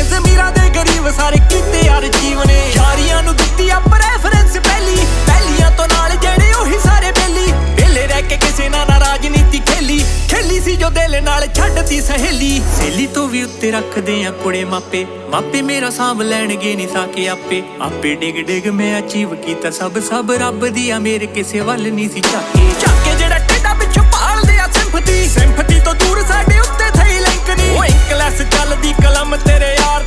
ਜ਼ਮੀਰਾਂ ਦੇ ਗਰੀਬ ਸਾਰੇ ਕੀਤੇ ਯਾਰ ਜੀਵਨੇ ਯਾਰੀਆਂ ਨੂੰ ਦਿੱਤੀ ਆ ਪ੍ਰੈਫਰੈਂਸ ਪਹਿਲੀਆਂ ਤੋਂ ਨਾਲ ਜਿਹੜੇ ਉਹੀ ਸਾਰੇ ਬੇਲੇ ਰਹਿ ਕੇ ਕਿਸੇ ਨਾਲ ਨਾ ਰਾਜਨੀਤੀ ਖੇਲੀ ਸੀ ਜੋ ਦਿਲ ਨਾਲ ਛੱਡਤੀ ਸਹੇਲੀ ਤੋਂ ਵੀ ਉੱਤੇ ਰੱਖਦੇ ਆ ਕੁੜੇ ਮਾਪੇ ਮੇਰਾ ਸਾਂਭ ਲੈਣਗੇ ਨੀ ਸਾਕੇ ਆਪੇ ਡਿਗ ਮੈਂ ਅਚੀਵ ਕੀਤਾ ਸਭ ਰੱਬ ਦੀ ਆ ਮੇਰੇ ਕਿਸੇ ਵੱਲ ਨਹੀਂ ਸੀ ਝਾਕੇ ਜਿਹੜਾ ਟੇਡਾ ਪਿੱਛੋਂ ਭਾਲਦੇ ਆ ਸਿੰਪਥੀ ਤੋਂ ਦੂਰ ਸਾਡੇ ਉੱਤੇ ਥਈ ਲਿੰਕ ਨੀ ਓਏ ਕਲਾਸ ਚੱਲਦੀ ਕਲਮ ਤੇਰੇ ਯਾਰ